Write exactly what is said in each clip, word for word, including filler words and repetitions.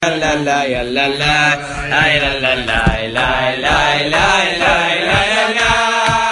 la la la la la la la la la la la la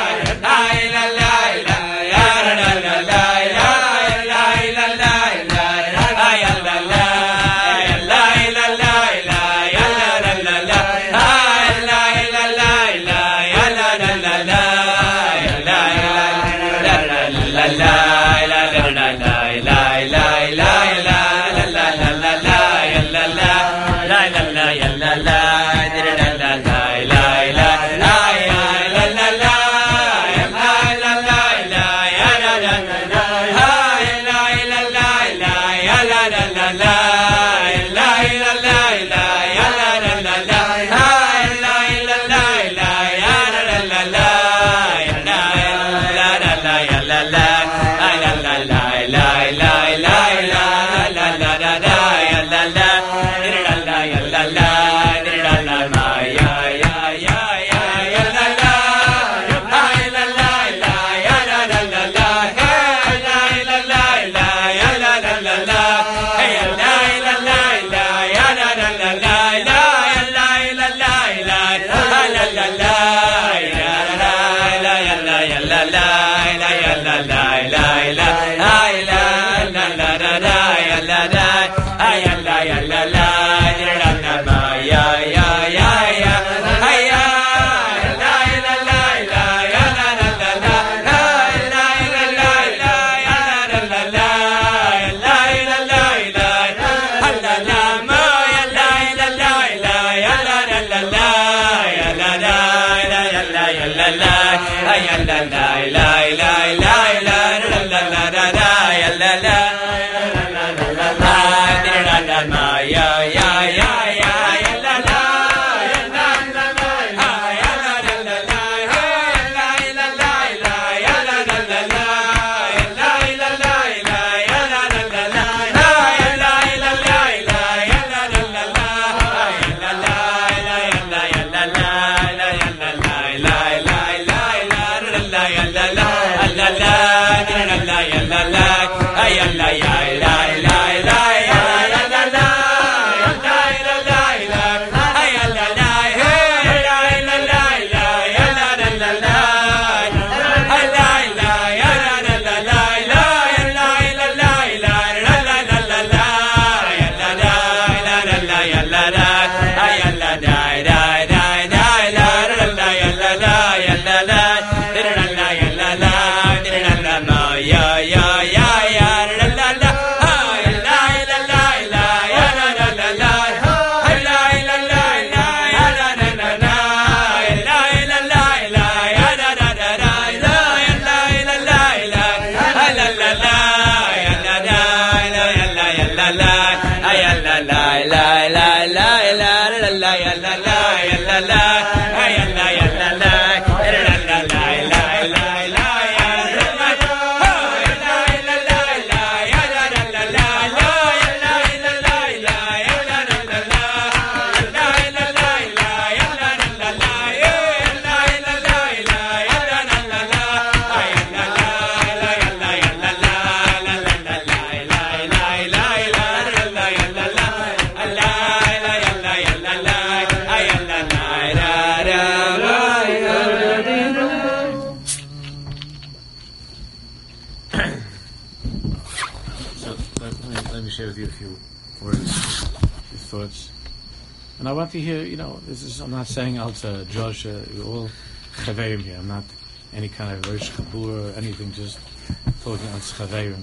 And I want to hear, you know, this is, I'm not saying out uh, Josh, uh, you're all chaverim here. I'm not any kind of Rosh Kabur or anything, just talking on chaverim.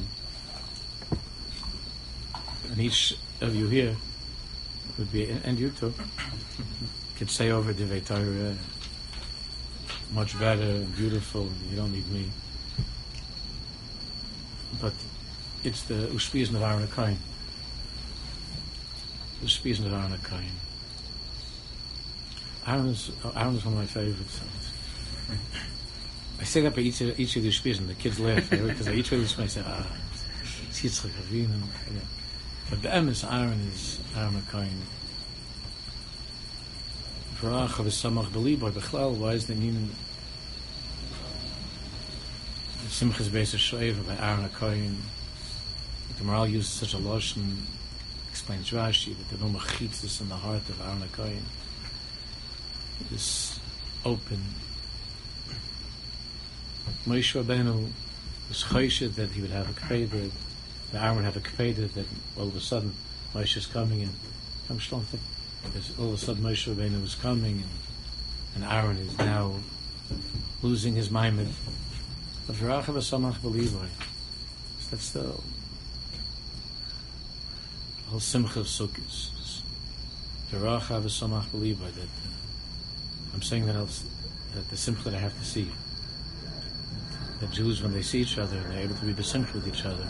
And each of you here would be, and you too, could say over Divei Torah much better and beautiful. You don't need me. But it's the Ushpiyas of Aaron HaKohen. Ushpiyas of Aaron HaKohen. Aaron is, Aaron is one of my favorites. I say that by each of, each of the Ushpiyas, and the kids laugh because each of these I say, ah, it's Yitzchak Avinu. But the M is Aaron is Aaron HaKohen. V'rach v'samach b'libo b'chlal. Why is the name Simchas Beis HaShoeva by Aaron HaKohen? The Maharal uses such a lashon explains Rashi that the no mechitzas in the heart of Aaron HaKohen is open. Moshe Rabbeinu was choshed that he would have a kpeder, the Aaron would have a kpeder, that all of a sudden Moshe is coming and I'm still thinking, because all of a sudden Moshe Rabbeinu was coming and, and Aaron is now losing his maimed. But V'rachav V'samach B'livoi, that's the whole simcha of Sukkot. V'rachav V'samach B'livoi, that uh, I'm saying that, else, that the simcha that I have to see. That Jews, when they see each other, they're able to be besimcha with each other.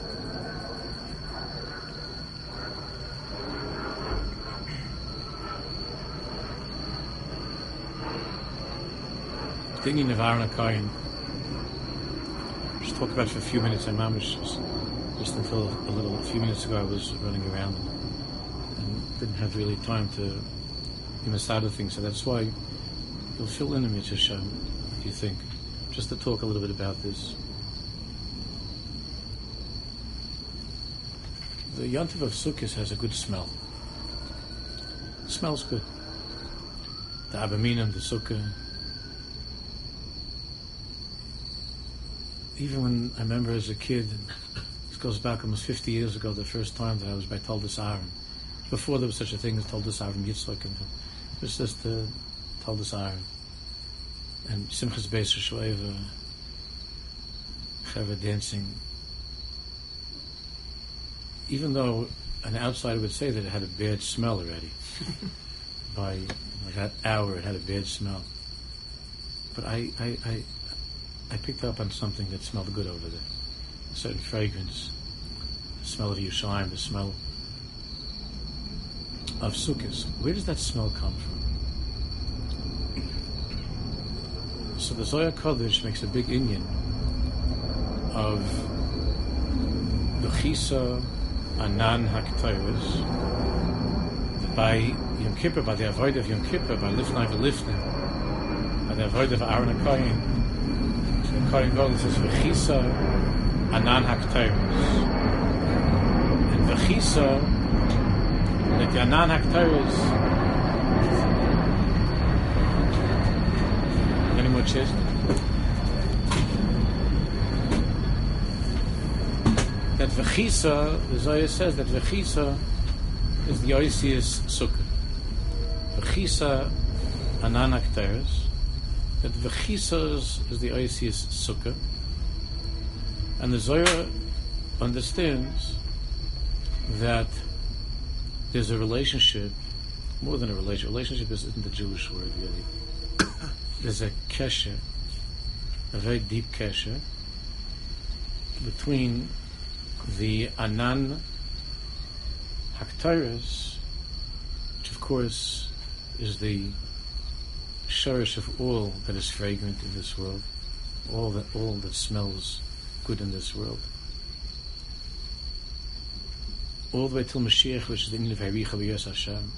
Thinking of Aaron HaKohen, just talk about it for a few minutes. I'm mamish, just, just until a little, a few minutes ago, I was running around and, and didn't have really time to be masad of things. So that's why you'll fill in a mitzvah, if you think. Just to talk a little bit about this. The Yontiv of Sukkot has a good smell. It smells good. The Abaminim, the Sukkah. Even when I remember as a kid, this goes back almost fifty years ago, the first time that I was by Taldas Aaron. Before there was such a thing as Taldas Aaron Yitzchak, and it was just uh, Taldas Aaron. And Simchas Beis Shoeva, Cheva dancing. Even though an outsider would say that it had a bad smell already, by you know, that hour it had a bad smell. But I, I, I, I picked up on something that smelled good over there. A certain fragrance, the smell of Yerushalayim, the smell of Sukkot. Where does that smell come from? So the Zohar Kodesh makes a big inyan of the Chisa Anan HaKtayros, that by Yom Kippur, by the avoid of Yom Kippur, by Lifnai V'Lifnim, by the avoid of Aaron HaKohen, so the Kohen Gadol says V'chisa Anan HaKtayros, and V'chisa, that the Anan HaKtayros. Any more chairs? That V'chisa, the Zohar says that V'chisa is the Oisius Sukkah. V'chisa Anan HaKteres, that V'chisa is the Oisius Sukkah. And the Zohar understands that there's a relationship, more than a relationship. Relationship isn't a Jewish word, really. There's a kesher, a very deep kesher, between the Anan HaKtayros, which of course is the shorish of all that is fragrant in this world, all that all that smells good in this world, all the way till Mashiach, which is the Inyan of Haricha B'Yos Hashem,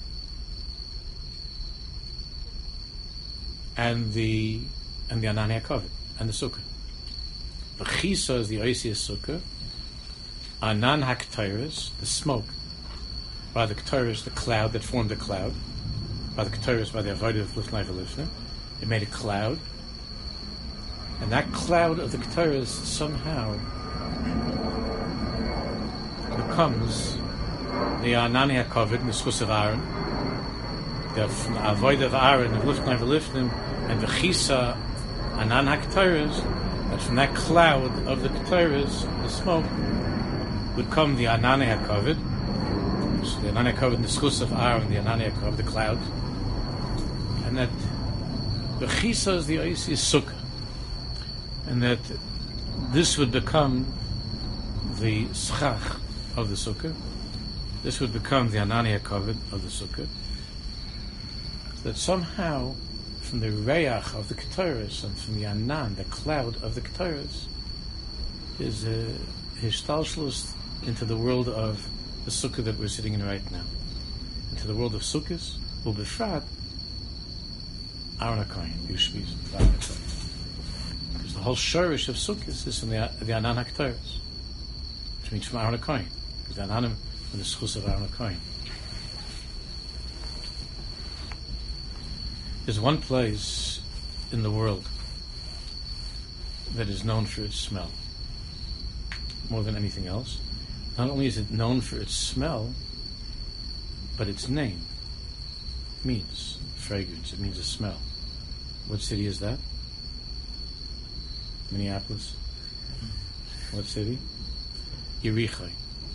and the and the Anan HaKavod, and the Sukkah. The Chisa is the Oisius Sukkah. Anan HaKtayros, the smoke, by the Ketayros, the cloud that formed the cloud, by the Ketayros, by the Avodah of Lifnai V'Lifnim, it made a cloud, and that cloud of the Ketayros somehow becomes the Anan HaKavod, the Schus of Aaron, the Avodah of Aaron of Lifnai V'Lifnim, and the Chisa Anan HaKtayros, that from that cloud of the Ketayros, the smoke, would come the Anan HaKavod, so the Anan HaKavod, the Schus of Aaron, the Anan HaKavod, the cloud, and that the Chisa is the Oisius Sukkah, and that this would become the Schach of the Sukkah, this would become the Anan HaKavod of the Sukkah, that somehow from the Reach of the Ketayros and from the Anan, the cloud of the Ketayros, is a hishtalshlus into the world of the Sukkah that we're sitting in right now, into the world of Sukkahs, or Befrat, Aaron HaKohen, Yushviz, because the whole shorish of Sukkahs is from the, the Anan HaKtayros, which means from Aaron HaKohen, because the Ananim from the Schus of Aaron HaKohen. There's one place in the world that is known for its smell more than anything else. Not only is it known for its smell, but its name means fragrance. It means a smell. What city is that? Minneapolis. What city? Yerichai.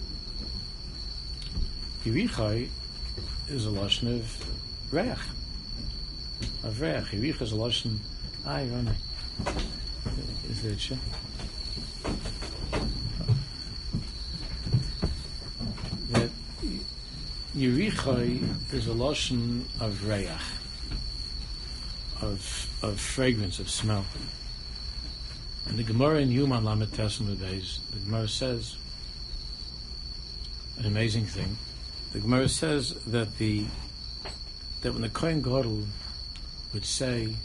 Yerichai is a lashon of reach. Of reach. Yerichai is a lashon. Ay, Ronnie. Is it sure? That Yerichai is a lashon of reich, of of fragrance, of smell. And the Gemara in Human Lamed Testimony days, the Gemara says an amazing thing. The Gemara says that the that when the Kohen Gadol would say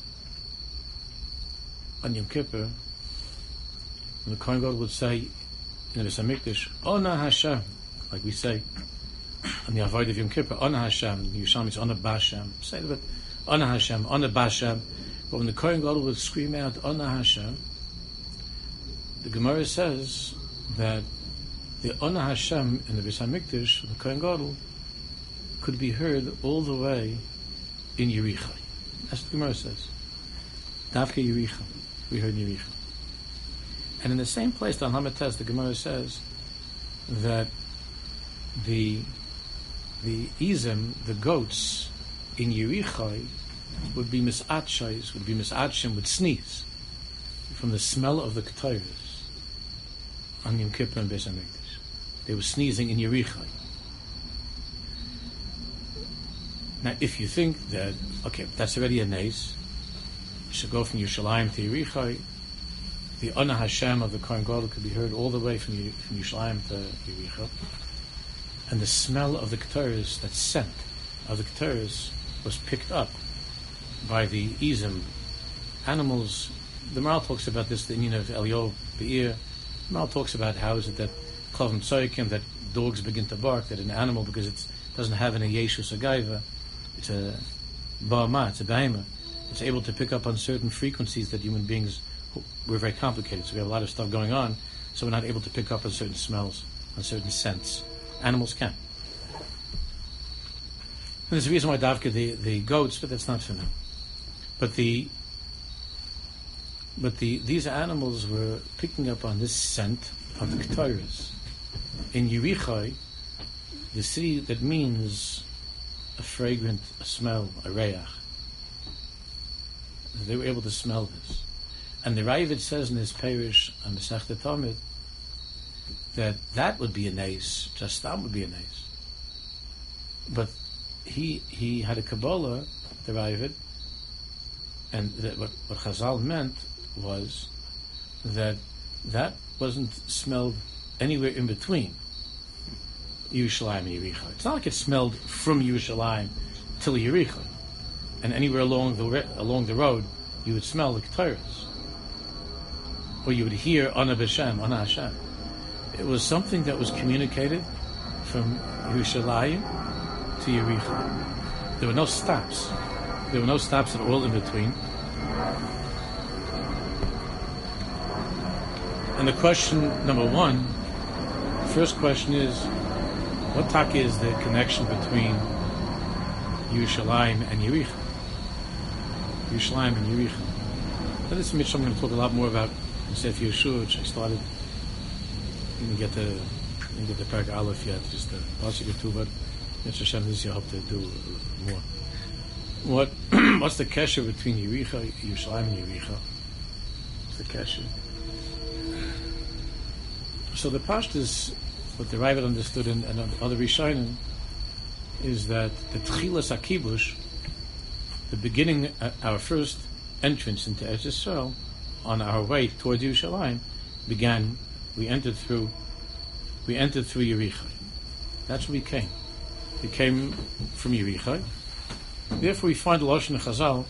on Yom Kippur, when the Kohen Gadol would say in the Beis Hamikdash, Ona Hashem, like we say on the Avodah of Yom Kippur, Ona Hashem, the Yerushalmi is Ona Bashem, say it, Ona Hashem, Ona Bashem. But when the Kohen Gadol would scream out Ona Hashem, the Gemara says that the Ona Hashem in the Beis Hamikdash, the Kohen Gadol, could be heard all the way in Yerichai. That's what the Gemara says. Davke Yerichai, we heard in Yerichai. And in the same place, the Hamates, the Gemara says that the the Izim, the goats in Yerichai, would be misatshais, would be misatshim, would sneeze from the smell of the ketayros on Yom Kippur and Beis Hamikdash. They were sneezing in Yerichai. Now, if you think that, okay, that's already a nace, you should go from Yerushalayim to Yerichai, the Ona Hashem of the Kohen Gadol could be heard all the way from, from Yerushalayim to Yerichai, and the smell of the ketayros, that scent of the ketayros, was picked up by the Izim. Animals, the Maral talks about this, the Indian of Elio Be'ir. The Maral talks about how is it that Klavim Tzoikim, that dogs begin to bark, that an animal, because it doesn't have any Yeshus Agaiva, it's a Ba'ama, it's a Behemoth, it's able to pick up on certain frequencies that human beings, we're very complicated, so we have a lot of stuff going on, so we're not able to pick up on certain smells, on certain scents. Animals can. And there's a reason why Davka, the, the goats, but that's not for now. But the but the these animals were picking up on this scent of the ketayros. In Yerichai, the city that means a fragrant, a smell, a reach. They were able to smell this. And the Ravid says in his parish on Masechta Tamid that that would be a nace, just that would be a nace. But he he had a Kabbalah, the Ravid, and that what, what Chazal meant was that that wasn't smelled anywhere in between Yerushalayim and Yerichai. It's not like it smelled from Yerushalayim till Yerichai, and anywhere along the re- along the road you would smell the ketayros, or you would hear Ana B'Shem, Ana Hashem. It was something that was communicated from Yerushalayim to Yerichai. There were no stops. There were no stops at all in between. And the question number one, first question is, what taka is the connection between Yerushalayim and Yerichai? Yerushalayim and Yerichai. Now, this is something I'm going to talk a lot more about in Sefer Yeshua, which I started. You can get the you can get the Parak Aleph yet, just the pasuk or two, but Mitzvah Hashem this year I hope to do more. What what's the kesher between Yerichai, Yerushalayim, and Yerichai? What's the kesher? So the pashtus, what the Ravid understood and, and other Rishonim, is that the Tchilas HaKibush, the beginning, uh, our first entrance into Eretz Yisrael, on our way towards Yerushalayim, began. We entered through. We entered through Yerichai. That's where we came. We came from Yerichai. Therefore, we find the Lashon Chazal.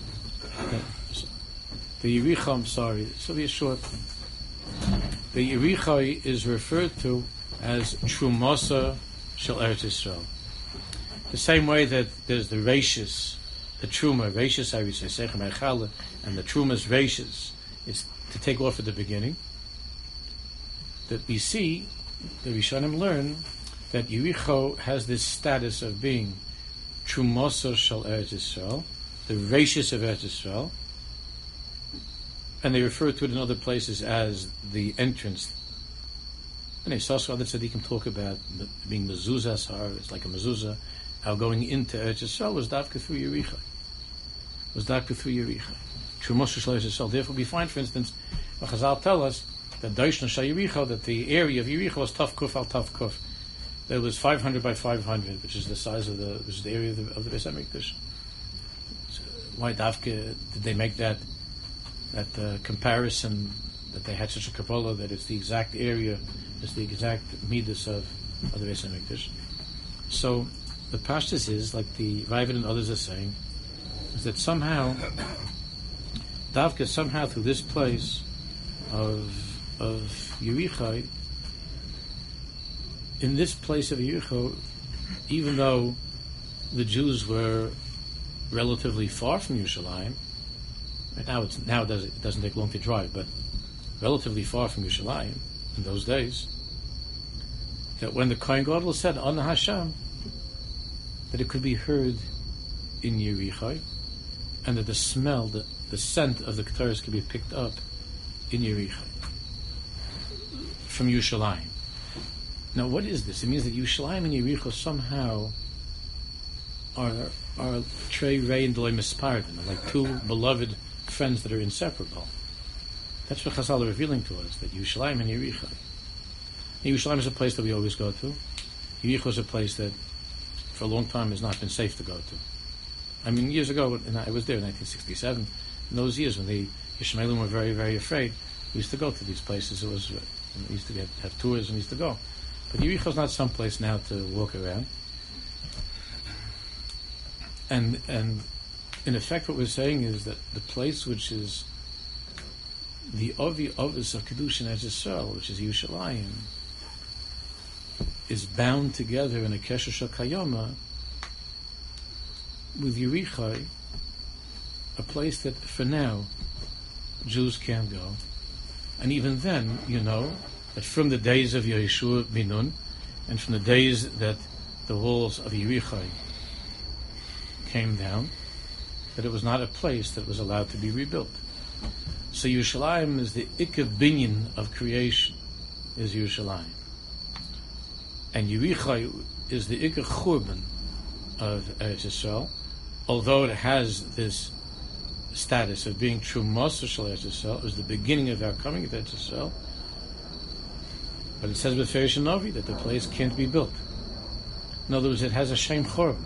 The Yerichai. I'm sorry. This will be a short. The Yerichai is referred to as Trumasa Shel Eretz Yisrael. The same way that there's the Rashis the truma, reishis, I say, sechem echala, and the truma's reishis is to take off at the beginning. That we see, the Rishonim learn, that Yericho has this status of being trumoso shel Eretz Yisrael, the reishis of Eretz Yisrael, and they refer to it in other places as the entrance. And also other tzaddikim talk about being mezuzah sar, it's like a mezuzah. Our going into Eretz Yisrael was dafka through Yericho. Was dafka through Yericho. Trumoso shel Eretz Yisrael. Therefore, we find, for instance, Chazal tell us that Doishna shel Yericho, that the area of Yericho was Tav Kuf al Tav Kuf. That was five hundred by five hundred, which is the size of the, which is the area of the, of the Beis Hamikdash. So why dafka did they make that that uh, comparison? That they had such a Kabbalah that it's the exact area, it's the exact midas of, of the Beis Hamikdash. So the pashtus is, like the Ravid and others are saying, is that somehow dafka somehow through this place of of Yericho, in this place of Yericho, even though the Jews were relatively far from Yerushalayim, right now it's now it doesn't, it doesn't take long to drive, but relatively far from Yerushalayim in those days, that when the Kohen Gadol said on Hashem, that it could be heard in Yericho, and that the smell, the, the scent of the Ketores could be picked up in Yericho from Yerushalayim. Now, what is this? It means that Yerushalayim and Yericho somehow are are Trei Rei and Deloi Mispardim, like two beloved friends that are inseparable. That's what Chazal are revealing to us, that Yerushalayim and Yericho. Yerushalayim is a place that we always go to. Yericho is a place that for a long time has not been safe to go to. I mean, years ago, and I was there in nineteen sixty-seven, in those years when the Yishmaelim were very, very afraid, we used to go to these places. It was, we used to get, have tours and we used to go. But Yericho is not some place now to walk around. And and in effect, what we're saying is that the place which is the Ovi Ovis of Kedushin Eretz Yisrael, which is Yerushalayim, is bound together in a Kesher Shel Kayoma with Yericho, a place that for now Jews can't go. And even then, you know, that from the days of Yeshua Binun, and from the days that the walls of Yericho came down, that it was not a place that was allowed to be rebuilt. So Yerushalayim is the Ikkev Binyan of creation, is Yerushalayim. And Yericho is the Ikkev Churban of Eretz Yisrael, although it has this status of being true Moshe Shel Eretz Yisrael, it was the beginning of our coming to Eretz Yisrael. But it says with Ferish and Novi that the place can't be built. In other words, it has a Shem Chorban.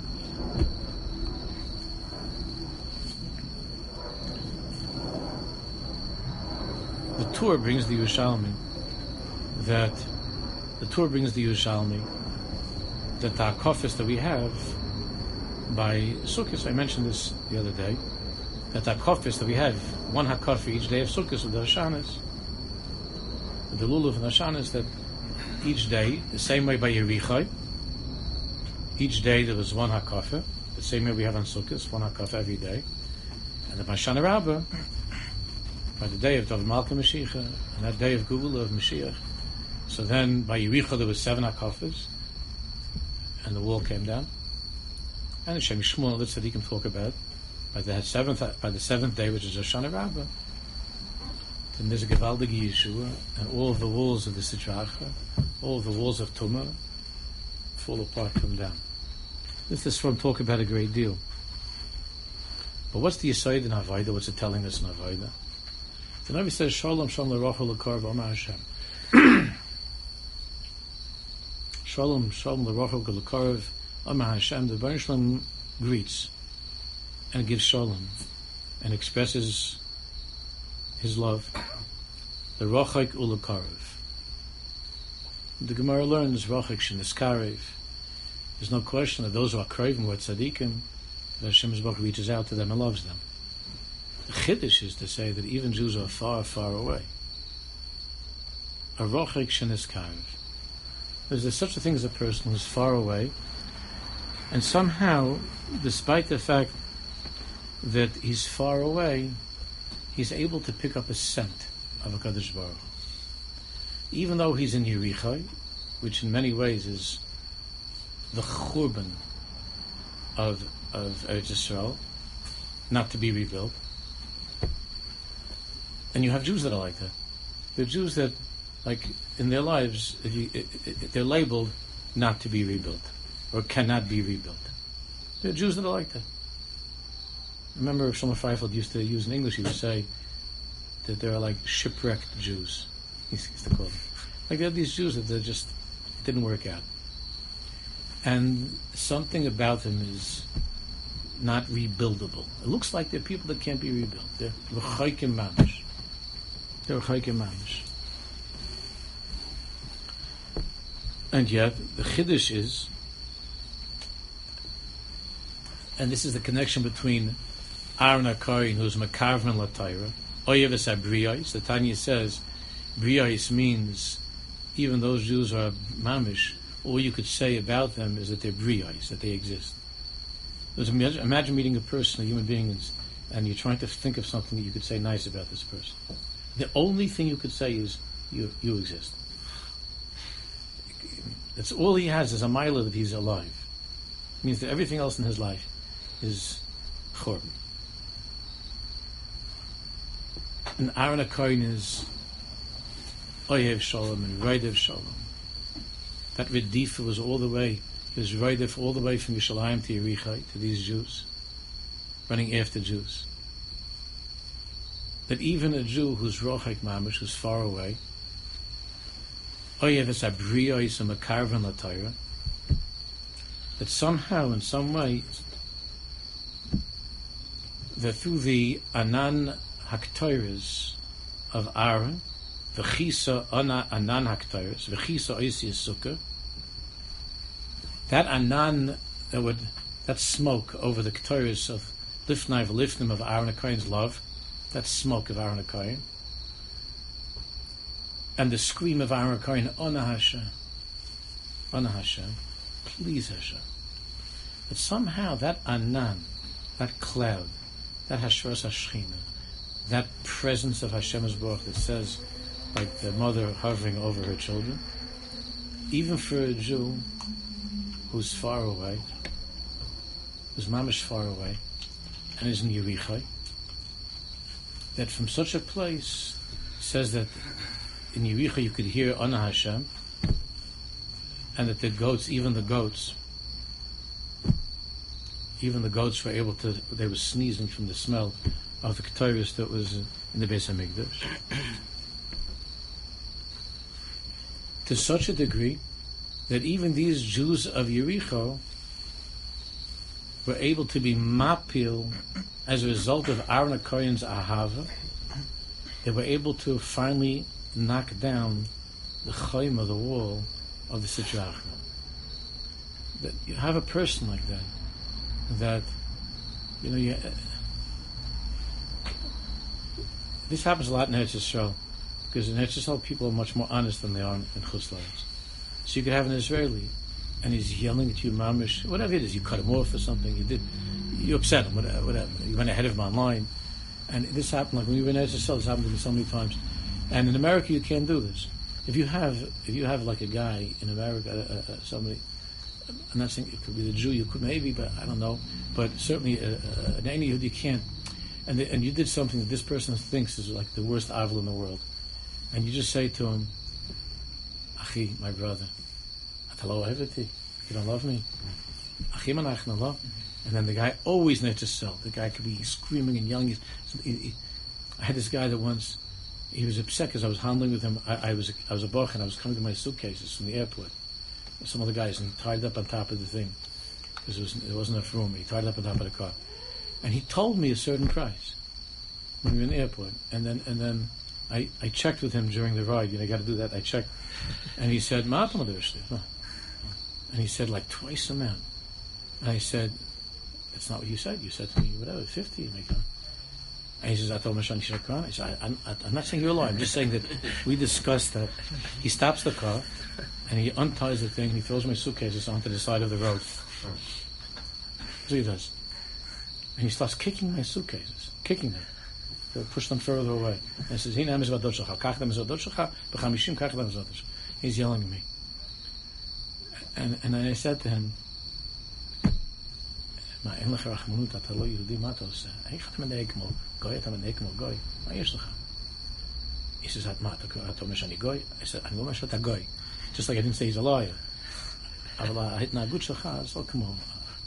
The Torah brings the Yerushalmi that the Torah brings the Yerushalmi that the hakafis that we have by Sukkot, I mentioned this the other day, that the hakafis that we have, one hakaf each day of Sukkot with the Hashanas, the Lulav and the Hashanas, that each day, the same way by Yericho, each day there was one hakaf, the same way we have on Sukkot, one hakaf every day, and the Mashana Rabbah, by the day of David Malka Mashiach, and that day of Geulah of Mashiach. So then by Yericho there was seven hakafas, and the wall came down. And the Shem Shmuel, the tzaddikim talk about, by the seventh by the seventh day, which is Hoshana Rabbah, then there's a Gewaldige Yeshua, and all of the walls of the Sitracha, all of the walls of Tumah, fall apart, come down. This is from talk about a great deal. But what's the Yesod in Avodah? What's it telling us in Avodah? The Navi says, Shalom, Shalom, L'Rochel, L'Karv, Omar Hashem. Shalom, Shalom, L'Rochel, L'Karv, Omar Hashem. The Baruch Shalom greets and gives Shalom and expresses his love. The Rochek U'L'Karv. The Gemara learns, Rochek Sheniskarev. There's no question that those who are craving, who are tzaddikim, that Hashem Yisborach reaches out to them and loves them. The Chiddush is to say that even Jews are far, far away. A rochek sheniskarev. There's such a thing as a person who's far away, and somehow, despite the fact that he's far away, he's able to pick up a scent of HaKadosh Baruch Hu. Even though he's in Yerichai, which in many ways is the churban of of Eretz Yisrael, not to be rebuilt. And you have Jews that are like that. There are Jews that, like, in their lives, if you, it, it, they're labeled not to be rebuilt, or cannot be rebuilt. There are Jews that are like that. I remember Shlomo Freifeld used to use in English, he would say that there are like shipwrecked Jews. He used to call them. Like there are these Jews that they just it didn't work out. And something about them is not rebuildable. It looks like they're people that can't be rebuilt. They're l'chaykim mamish. They're l'chaykim mamish. And yet, the Chiddush is, and this is the connection between Aaron HaKohen, who's Makarvan Latayra, Oyeves HaBriyos. The Tanya says, Briyos means, even those Jews who are mamish, all you could say about them is that they're Briyos, that they exist. Imagine, imagine meeting a person, a human being, and you're trying to think of something that you could say nice about this person. The only thing you could say is, you you exist. That's all he has is a mila that he's alive. It means that everything else in his life is chorban. And Aaron HaKohen is Oyev Shalom and Raidev Shalom. That Redifa was all the way, he was Raidev all the way from Yerushalayim to Yerichai, to these Jews, running after Jews. That even a Jew who's Rochek Mamish, who's far away, Oyev es Abriyos and Makarvan Latayra, that somehow, in some way, that through the Anan Haktoiras of Aaron, V'chisa Anan Haktoiras, V'chisa Oisi Sukkah, that Anan, that would, that smoke over the Ktoiras of Lifnai V'lifnim of Aaron HaKohen's love, that smoke of Aaron HaKohen, and the scream of Aaron HaKohen, Ona Hashem, Ona Hashem, please Hashem. But somehow that Anan, that cloud, that Hashras Hashchina, that presence of Hashem's Baruch that says, like the mother hovering over her children, even for a Jew who's far away, who's mamish far away, and is in Yerichai, that from such a place says that in Yerichai you could hear Ana Hashem, and that the goats, even the goats, even the goats were able to, they were sneezing from the smell of the Ketores that was in the Beis HaMikdash. To such a degree that even these Jews of Yericho were able to be mapil as a result of Aaron HaKohen's ahava. They were able to finally knock down the chayim of the wall of the Sitra Achra. That you have a person like that, that, you know, you, uh, this happens a lot in Eretz Yisrael, because in Eretz Yisrael people are much more honest than they are in Chutz La'aretz. So you could have an Israeli, and he's yelling at you, mamish, whatever it is, you cut him off or something, you did, you upset him, whatever, whatever. You went ahead of him online, and this happened, like when you were in Eretz Yisrael, this happened to me so many times. And in America, you can't do this. If you have, if you have like a guy in America, uh, uh, somebody, I'm not saying it could be the Jew, you could maybe, but I don't know. But certainly, uh, uh, in any Yehudi, you can't. And the, and you did something that this person thinks is like the worst avil in the world, and you just say to him, "Achi, my brother, atalo eveti, you don't love me, Achi manach no love." And then the guy always knows to sell. The guy could be screaming and yelling. He, he, I had this guy that once. He was upset because I was handling with him. I, I was I was a boch and I was coming to my suitcases from the airport. Some other guys, and he tied up on top of the thing because it, was, it wasn't enough room. He tied up on top of the car, and he told me a certain price when we were in the airport. And then and then I, I checked with him during the ride. You know, you got to do that. I checked, and he said, "Ma'atam adershti." And he said like twice the amount. And I said, "That's not what you said. You said to me whatever fifty." And he says, I told Mashan Shirkan. I said, I'm, I'm not saying you're lying. I'm just saying that we discussed that. He stops the car, and he unties the thing, and he throws my suitcases onto the side of the road. That's what he does. And he starts kicking my suitcases, kicking them. He'll push them further away. And he says, "Hina mizvah dot shelcha, kach dem mizvah dot shelcha, b'chamishim kach dem mizvah dot shelcha." He's yelling at me. And and I said to him, "Ma en lecha rachmanut, ata lo yehudi, ma ta oseh? Heich ata menei kmo goy, ata menei kmo goy. Ma yesh lecha?" He says, "Ma ata omer shani goy?" I said, "Ani lo omer shata goy." Just like I didn't say he's a liar. Aval ha'itnagut shelcha, so come on.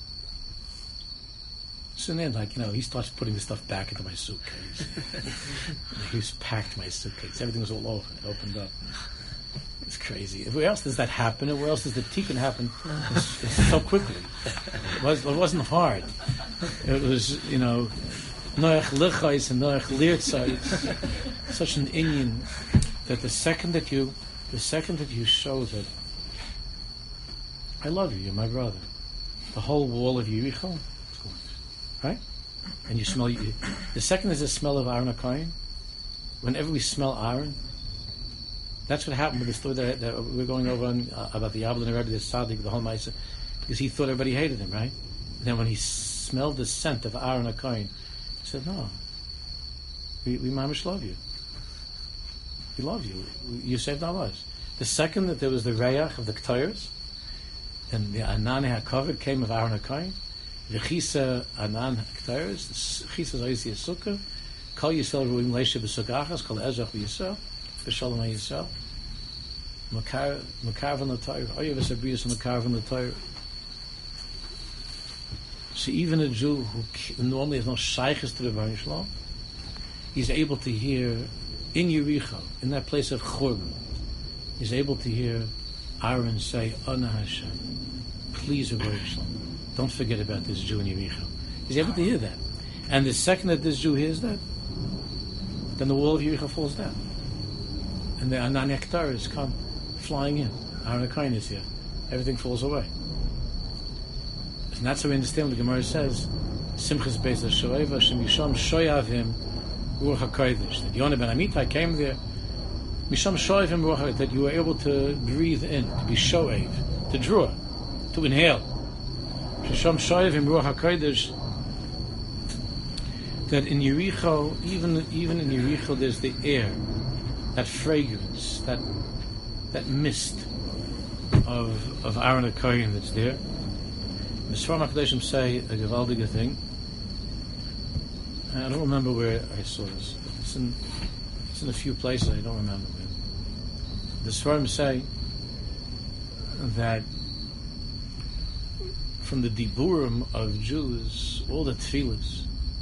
So then, like, you know, he starts putting the stuff back into my suitcase. He's packed my suitcase. Everything was all open. It opened up. It's crazy. Where else does that happen? And where else does the tikkun happen so quickly? It, was, it wasn't hard. It was, you know, noach lichais and noach lirtzais. Such an inyan that the second that you, the second that you show that I love you, you're my brother, the whole wall of Yericho, right? And you smell, you, the second is the smell of Aaron HaKohen. Whenever we smell Aaron, that's what happened with the story that, that we're going over on, uh, about the Yavlin Rebbe, the Tzaddik, the whole Maisa, because he thought everybody hated him, right? And then when he smelled the scent of Aaron HaKohen, he said, "No, we, we mamish love you. We love you. You saved our lives." The second that there was the Reyach of the Ketayers, and the Anan HaKavod came of Aaron HaKohen, the Chisa Anan HaKetayers, the Chisa Zoyisi Yisukah, Kol Yisrael Ruim Leisha B'Sukachas, Kol Ezrach B'Yisrael, B'Shalom HaYisrael, Makar V'N L'Torah, Oyev V'Sabriyas Makar V'N L'Torah. So even a Jew who normally has no shaykhs to the Baruch Shalom, he's able to hear in Yericho, in that place of Churban, he's able to hear Aaron say, "Ana Hashem, please, O Baruch Shalom, don't forget about this Jew in Yericho." He's able to hear that. And the second that this Jew hears that, then the wall of Yericho falls down. And the Anan HaKetaris come flying in. Aaron HaKohen is here. Everything falls away. And that's how we understand what the Gemara says, Simchas Beis HaShoeva, Hashem Yisham Shoyavim Ruach HaKodesh. That Yonah ben Amitai came there, Misham Shoyavim Ruach HaKodesh, that you were able to breathe in, to be shoev, to draw, to inhale. Misham Shoyavim Ruach HaKodesh, that in Yericho, even even in Yericho, there's the air, that fragrance, that that mist of of Aaron HaKohen that's there. The Sfarim HaKadoshim say a gewaldige thing. I don't remember where I saw this. It's in it's in a few places. I don't remember where. The Sfarim say that from the diburim of Jews, all the tefillas,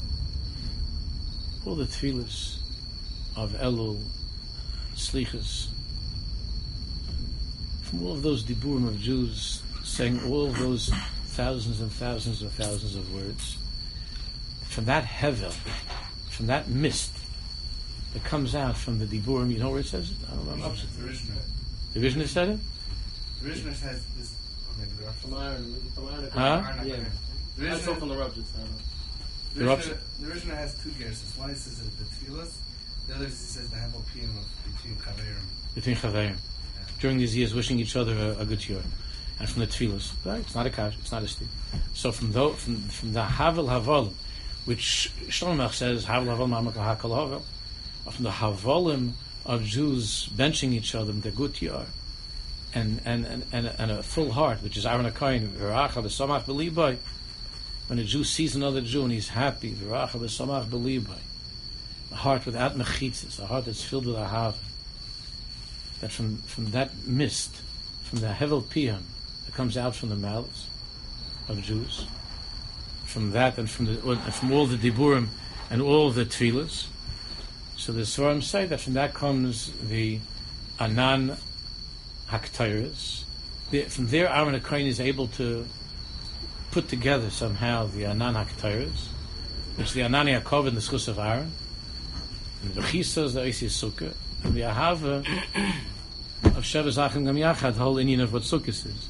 all the tefillas of Elul, Slichas, from all of those diburim of Jews saying all of those thousands and thousands and thousands of words, from that hevel, from that mist that comes out from the diburim, you know where it says it? I don't remember. The Rishner. The Rishner said it? The Rishner says this. Okay, the Rav. From Iron, from Iron. Huh? Yeah. The That's all from Rishner, the Rav just now. the The Rav- Rishner, the Rishner has two gerses. One he says the tefillas. The other he says the hevel piyam of between chaverim. Between Chavayim. During these years, wishing each other a, a good year. And from the tefillas, right? It's not a kash, it's not a steam. So from the from, from the havel havol, which Shlomo says havel havol ma'amak hakol havel, from the havolim of Jews benching each other in the good year, and and, and and and a full heart, which is Aaron HaKohen, v'racha v'samach b'libay. When a Jew sees another Jew and he's happy, v'racha v'samach b'libay. A heart without mechitzas, a heart that's filled with ahava. That from from that mist, from the hevel piyam that comes out from the mouths of Jews, from that and from the and from all the diburim and all the tefillas. So the Sfarim say that from that comes the Anan HaKetayres. The, from there, Aaron HaKohen is able to put together somehow the Anan HaKetayres, which is the Anan HaKavod and the Schus of Aaron, and the Chisa is the Oisi Sukkah, and the Ahava of Sheva Zachem Gam Yachad, the whole Indian of what Sukkah is.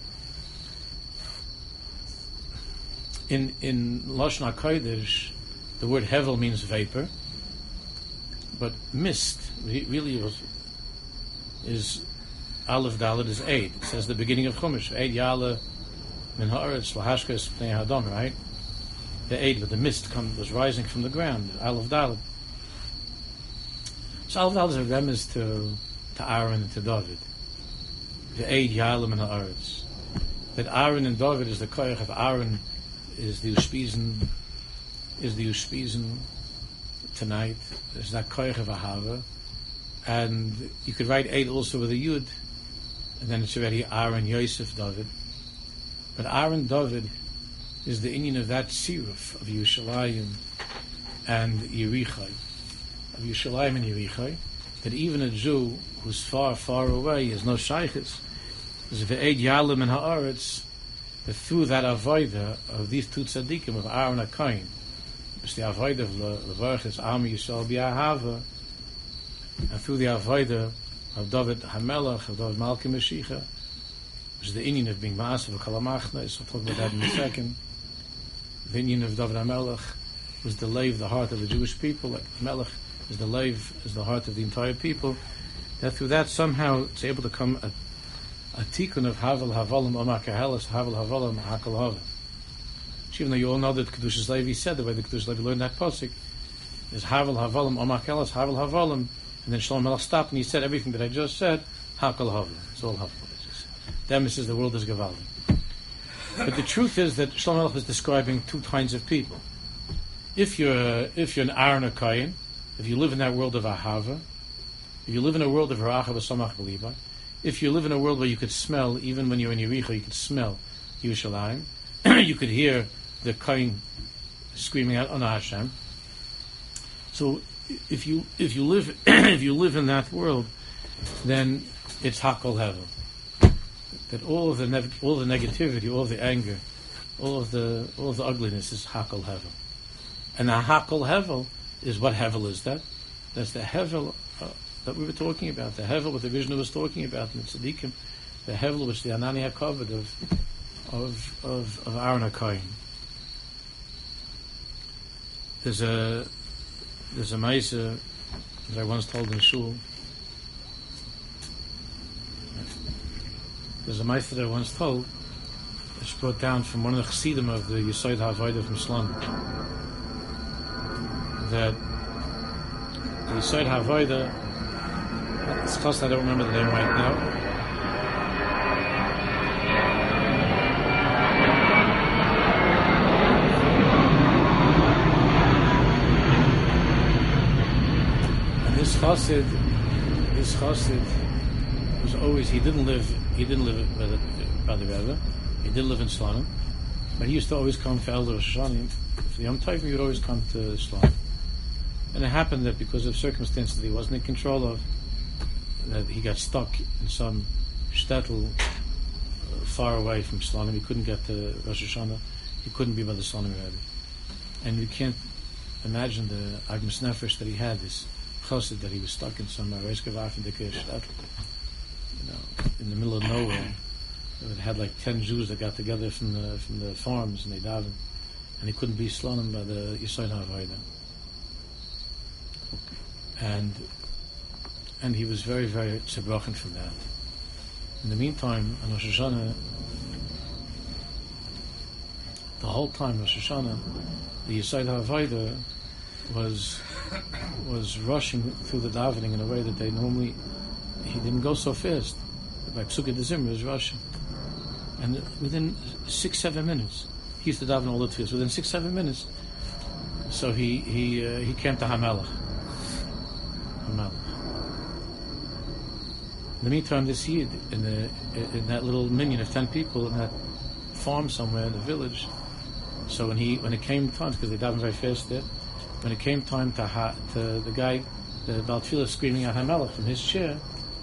In in Lashon HaKodesh, the word Hevel means vapor, but mist re- really was, is Aleph Dalet is Eid. It says the beginning of Chumash, Eid Yala Min Haaretz Lahashkas Pnei Hadam, right? the aid with the mist come, was rising from the ground, Aleph Dalet. So Aleph Dalet is a remez to, to Aaron and to David. The aid Yalam and Haaretz. That Aaron and David is the koyach of Aaron, is the Ushpizen, is the Ushpizen tonight, is that koyach of Ahava. And you could write aid also with a Yud, and then it's already Aaron, Yosef, David. But Aaron, David is the inyan of that siruf of Yerushalayim and Yerichai, of Yerushalayim and Yerichai, that even a Jew who's far, far away has no shaykhis. There's ve'ed yalim and haaretz, that through that avodah of these two tzaddikim of Aaron and Kain, it's the avodah of levarchis Am Yisrael b'ahava, and through the avodah of David Hamelach, of David Malki Mashiach, which is the inyan of being ma'asav kalamachna, so we'll talk about that in a second. The inyan of David Hamelach was the lave, the heart of the Jewish people, like Melech is the lave, is the heart of the entire people, that through that somehow it's able to come a, a tikkun of Havel Havalim Omar Kahelis, Havel Havalim Hakal Havel. Even though you all know that Kedushas Levi said, the way the Kedushas Levi learned that pasuk, is Havel Havalim Omar Kahelis, Havel Havalim, and then Shlomo Melech stopped and he said everything that I just said, Hakal Havel. It's all Havel. Them says the world is Gavaldi. But the truth is that Shlomo Melech is describing two kinds of people. If you're if you're an Aaron or Kayin, if you live in that world of Ahava, if you live in a world of Haracha v'Samach b'Levi, if you live in a world where you could smell, even when you're in Yericho, you could smell Yerushalayim, you could hear the Kayin screaming out on Hashem. So if you if you live if you live in that world, then it's Hakol Hevel. That all of the ne- all the negativity, all of the anger, all of the all of the ugliness is Hakol Hevel. And the Hakol Hevel is what Hevel is that? That's the Hevel uh, that we were talking about. The Hevel what the Vishnu was talking about in the Tzaddikim. The Hevel which the Anani HaKavod of of of of Aaron HaKoyin. There's a there's a Maisa that I once told in Shul. There's a Maisa that I once told. It's brought down from one of the Chassidim of the Yesod HaAvodah from Shlom. That the Yesod HaAvodah, it's close, I don't remember the name right now. And this Chassid, this Chassid was always, he didn't live, he didn't live by the, by the Rebbe, he did live in Slonim, but he used to always come for Elder Rosh Hashanah. For the Yom Tov, he would always come to Slonim. And it happened that because of circumstances that he wasn't in control of, that he got stuck in some shtetl uh, far away from Slonim. He couldn't get to Rosh Hashanah. He couldn't be by the Slonim Rebbe. And you can't imagine the Agmas Nefesh that he had, this chassid that he was stuck in some Reishkavaf in the shtetl, you know, in the middle of nowhere. It had like ten Jews that got together from the from the farms and they davened, and he couldn't be Slonim by the Yesod HaAvodah. And and he was very, very zerbrochen from that. In the meantime, on Rosh Hashanah, the whole time Rosh Hashanah, the Yesod HaAvodah was was rushing through the davening in a way that they normally, he didn't go so fast. Like Psukkah de Zimra was rushing. And within six, seven minutes, he used to daven all the tefillas. Within six, seven minutes, so he he uh, he came to Hamelach. Hamelach. In the meantime, this Yid in the in that little minion of ten people in that farm somewhere in the village. So when he when it came time, because they daven very fast there, when it came time to ha, to the guy, the Baal Tefillah screaming at Hamelach from his chair.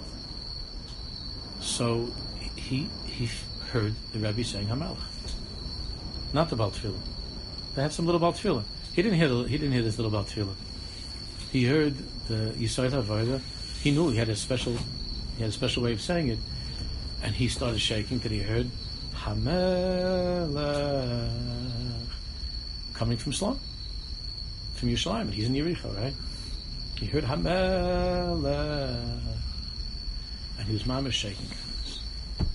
So he he. heard the Rebbe saying Hamelach, not the Baal Tefillah. They had some little Baal Tefillah. He didn't hear the, he didn't hear this little Baal Tefillah. He heard the Yesod HaAvodah. He knew he had a special he had a special way of saying it, and he started shaking till he heard Hamelach coming from Slom, from Yerushalayim. And he's in Yericho, right? He heard Hamelach, and he was mamash shaking.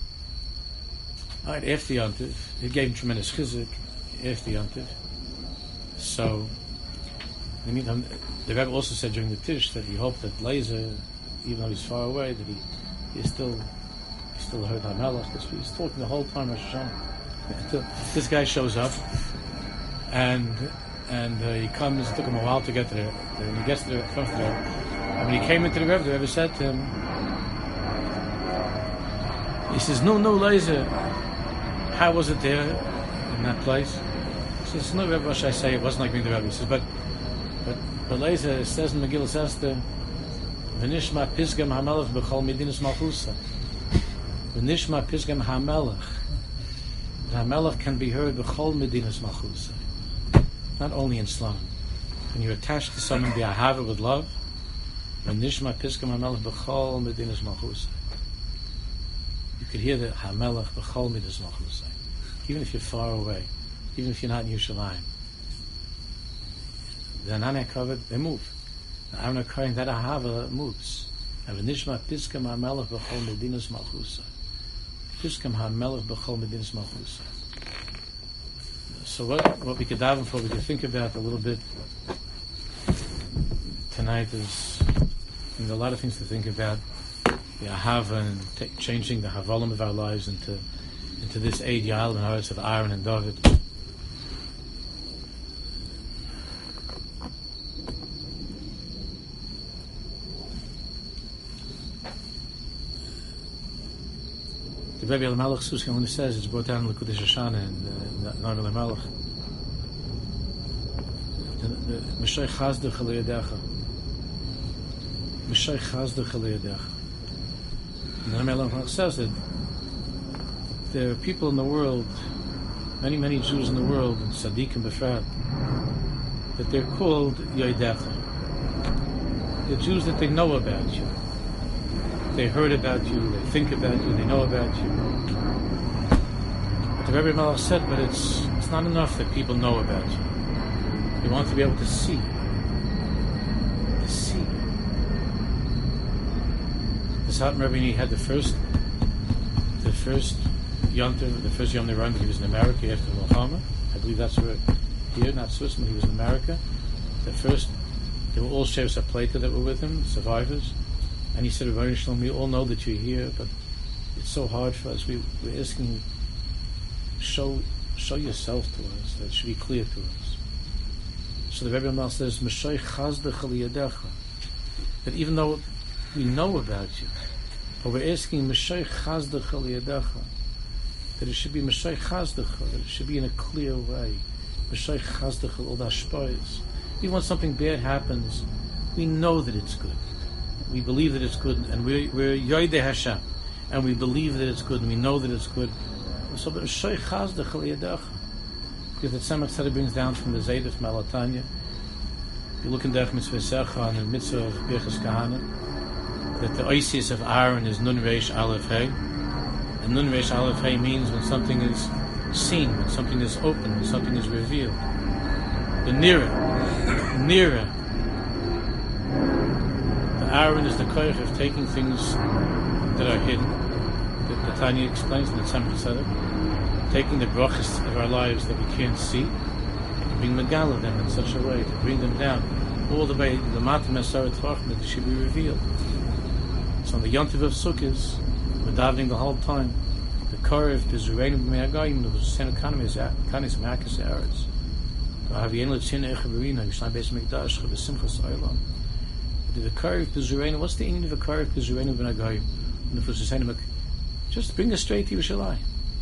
All right, after Yontif, it gave him tremendous chizuk. After Yontif, So, in the meantime, the Rebbe also said during the Tish that he hoped that Laser, even though he's far away, that he he still he still heard HaMelech, because he was talking the whole time Rosh Hashanah. Until this guy shows up, and and uh, he comes. It took him a while to get to there. When he gets to the comes to there, and when he came into the Rebbe, the Rebbe said to him, he says, "No, no, Laser, how was it there in that place?" He says, "No, Rebbe, what should I say? It wasn't like being the Rebbe." He says, "But but but Laser, it says in Megillas Esther, V'nishma pisgam hamelech b'chol medinas malchusa. V'nishma pisgam hamelech. The hamelech can be heard b'chol medinas malchusa, not only in Islam. When you're attached to someone, be ahava with love. V'nishma pisgam hamelech b'chol medinas malchusa. You could hear the hamelech b'chol medinas malchusa, even if you're far away, even if you're not in Yerushalayim. The Ananei covered, they move. The Aaron HaKohen, that ahava moves. And v'nishma piskam hamelech b'chol medinas malchusa. Piskam hamelech b'chol medinas malchusa. So what what we could daven for, we could think about a little bit tonight is, there's a lot of things to think about. The ahava and t- changing the havalim of our lives into into this ideal and hearts of Aaron and David. The Rebbe Elimelech Suskin, when he says, it's brought down in L'Kudesh Hashanah and the Rebbe Elimelech. The Meshach Chazdech Aliyadecha. Meshach Chazdech Aliyadecha. And the Rebbe Elimelech says that there are people in the world, many, many Jews in the world, and Tzaddikim Befrat, that they're called Yoidecha. They're Jews that they know about you. They heard about you, they think about you, they know about you. But the Rebbe Melech said, but it's it's not enough that people know about you. You want to be able to see. To see. The Satan Rebbe had the first the first Yom Tov, the first Yom Tov, he was in America after the Milchama. I believe that's where here, not Switzerland, he was in America. The first, they were all Shevs HaPleita that were with him, survivors. And he said, Rebbeinu Shalom, we all know that you're here, but it's so hard for us. We, we're asking you, show, show yourself to us. That should be clear to us. So the Rebbe Mal says, Meshach Chazdech Aliyadecha. That even though we know about you, but we're asking Meshach Chazdech Aliyadecha, that it should be Meshach Chazdech, that it should be in a clear way. Meshach Chazdech Al Dashpois. Even when something bad happens, we know that it's good. We believe that it's good, and we're, we're Yoidei Hashem, and we believe that it's good, and we know that it's good. So, but Meshach Chazdech Aliyadecha, because the Tzemach Tzedek brings down from the Zayda from Alatanya. You look in Derech Mitzvah Secha on the Mitzvah of Birchas Kahana, that the Oisius of Aaron is Nun Reish Aleph Hey, and Nun Reish Aleph Hey means when something is seen, when something is open, when something is revealed. The nearer, nearer. Aaron is the koyach of taking things that are hidden. The, the Tanya explains in the Tzemach Tzedek, taking the brachas of our lives that we can't see, and being megala them in such a way to bring them down all the way to the matam esaret chachma that they should be revealed. So on the Yom Tov of Sukkot, we're davening the whole time. The korev, the zureinu b'me'agayim, the same economy is kanis ma'akas eretz. V'havien le'tzina echaberina, yishnai beis mikdash, v'simchas olam. The Karev to Zurenu, what's the meaning of a Karev to Zurenu ben Agayim? Just bring us straight to Yerushalayim.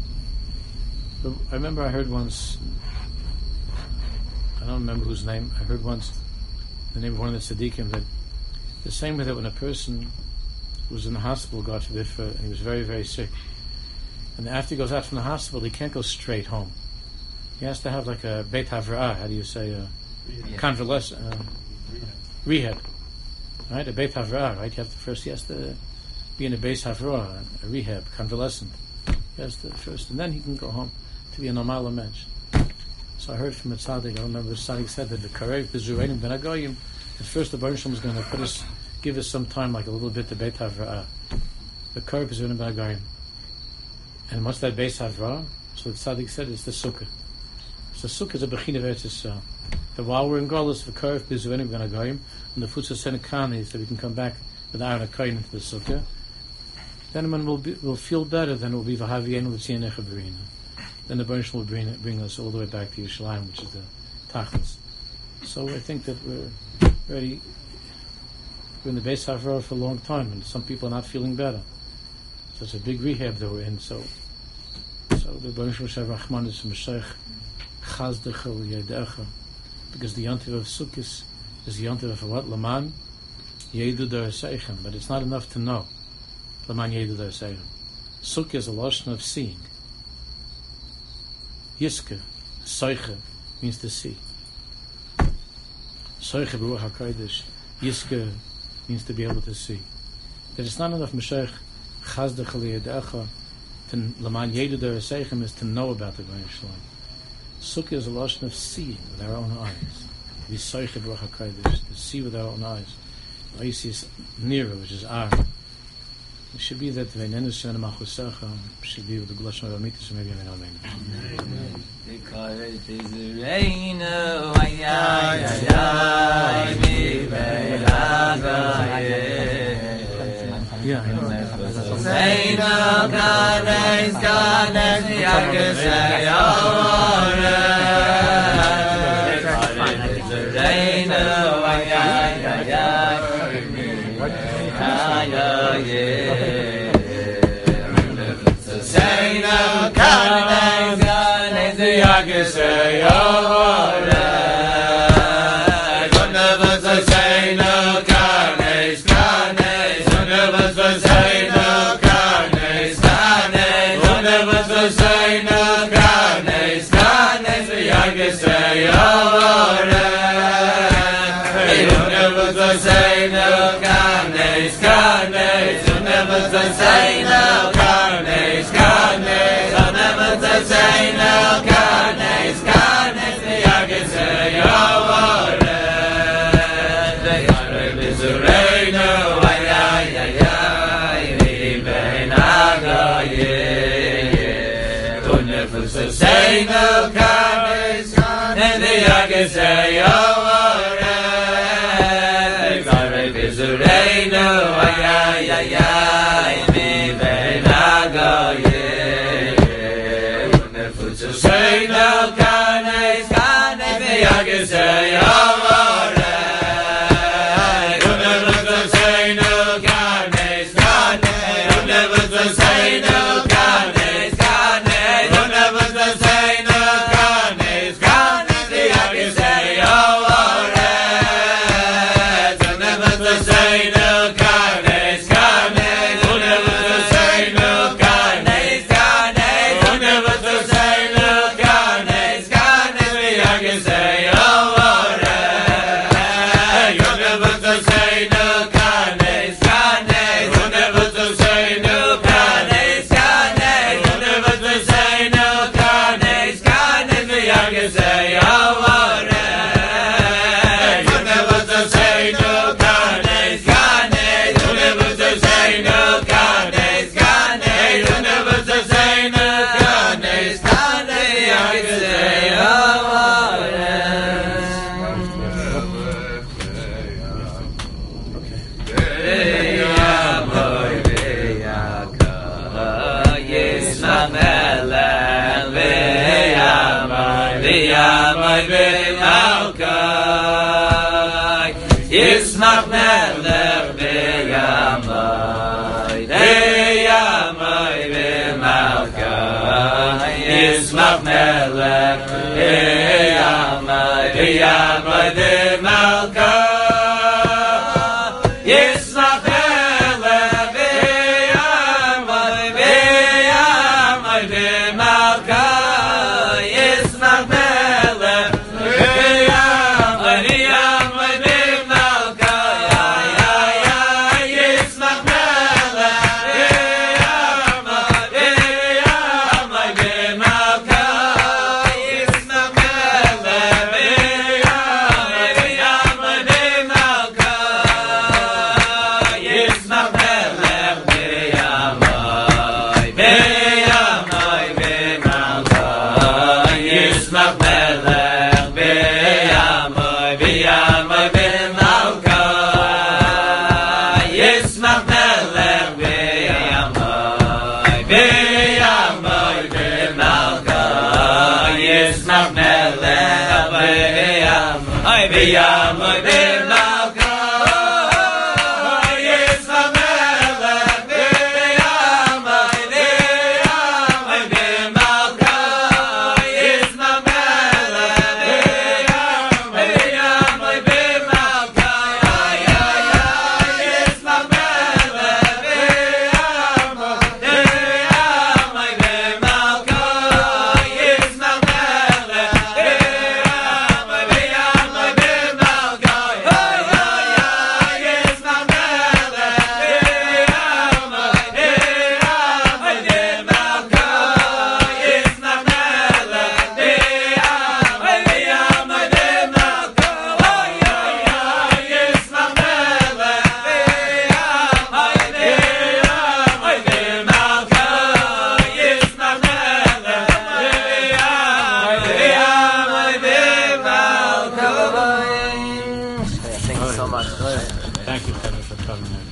I remember I heard once, I don't remember whose name, I heard once the name of one of the Tzaddikim, that the same way that when a person was in the hospital, God forbid, for, and he was very, very sick, and after he goes out from the hospital, he can't go straight home. He has to have like a Beit Havra'ah, how do you say, a yeah. convalescent, uh, rehab. rehab. Right, a Beit Havra'ah, right? You have to first, he has to be in a Beit Havra'ah, a rehab, convalescent. He has to first, and then he can go home to be a normal mensch. So I heard from a tzaddik, I remember the tzaddik said that the Karev, the Zureinim ben Agayim, at first the Baruch Shalom was going to put us, give us some time, like a little bit to Beit Havra'ah. The Karev is Zureinim ben Agayim. And what's that Beit Havra'ah? So the tzaddik said it's the Sukkah. So Sukkah is a Bechina of Eretz Yisrael. that while we're in Golos, for Korf, Bizuvenim, we're going to go him, and the Futsa Senekani, so we can come back with Aaron Akoyin into the Sukkah, then one will, be, will feel better than it will be Vahavien with Tzien Echaberina. Then the Bernish will bring, bring us all the way back to Yerushalayim, which is the Tachlis. So I think that we're already we're in the Beis Havrah for a long time, and some people are not feeling better. So it's a big rehab that we're in. So, so the Bernish Moshe Rachman is Meshech Chazdecha Yedecha, because the Yontiv of Sukkis is the Yontiv of what? Laman Yedu Daraseichem, but it's not enough to know. Laman Yedu Daraseichem. Sukkah is a lashon of seeing. Yiske, Soiche, means to see. Soiche B'ruach HaKodesh. Yiske means to be able to see. That it's not enough Meshech Chazdecha Liyadecha to Laman Yedu Daraseichem is to know about the Rebbeinu Shalom. Sukkah is a lashon of seeing with our own eyes. To be Soiche B'ruach HaKodesh, to see with our own eyes. Oasis Nira, which is our. It should be that Veinenu Shana Machusecha should be with the Glashon of Amitis, maybe I'm in Amen. Because it is the rain, oh, ay, ay, ay, ay, mi be'alaga, Yeah, I know. Seina kanes, kanes, yakasei, ore. Because it is the rain, oh, ay, ay, ay, ay, ay, ay, ay. Seina kanes, kanes, yakasei, ore. Gunevas seina kanes, kanes, gunevas seina kanes, kanes, gunevas seina kanes, kanes, yakasei, ore. Gunevas seina kanes, kanes, gunevas seina kanes, kanes, gunevas seina kanes, kanes, yakasei, ore. The Yareb is a rain, oh, ay, ay, ay, ay, mi beinaga, yeah. Gunevas seina kanes, kanes, yakasei, ore. The Yareb is a rain, oh, ay, ay, ay, ay, mi beinaga, yeah. Gunevas seina kanes, kanes, yakasei, ore. Gunevas seina kanes, kanes, gunevas seina kanes, kanes, gunevas seina kanes, kanes, yakasei, ore. Gunevas seina kanes, kanes, gunevas seina kanes, kanes, gunevas seina kanes, kanes, yakasei, ore. Gunevas seina kanes, kanes, gunevas seina kanes, kanes, gunevas seina kanes, kanes, yakasei, ore. Gunevas seina kanes, kanes, gunevas seina kanes, kanes, gunevas seina kanes, kanes, yakasei, ore. Be'yamoy be'yaka, Yismach melech, be'yamoy, be'yamoy be'malka, Yismach melech, be'yamoy, be'yamoy be'malka, Yismach melech, be'yamoy, be'yamoy be'malka. Yismach melech, be'yamoy, be'yamoy be'malka, Yismach melech, be'yamoy, be'yamoy be'malka, ay, ay, ay, Yismach melech, be'yamoy, be'yamoy be'malka, Yismach melech, be'yamoy, Ay, via, my bella.